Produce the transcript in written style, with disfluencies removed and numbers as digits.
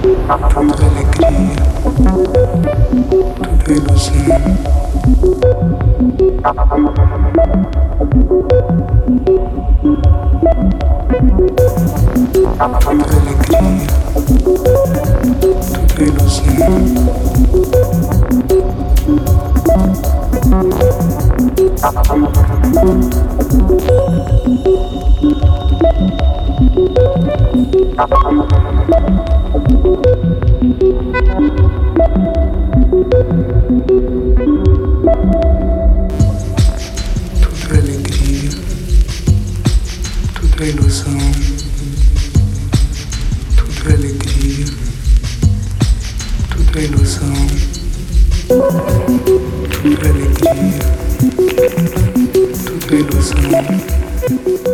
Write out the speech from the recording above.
toda alegria, toda ilusão. Toda alegria, toda ilusão. Toda alegria, toda ilusão, toda alegria, toda ilusão, toda alegria, toda ilusão.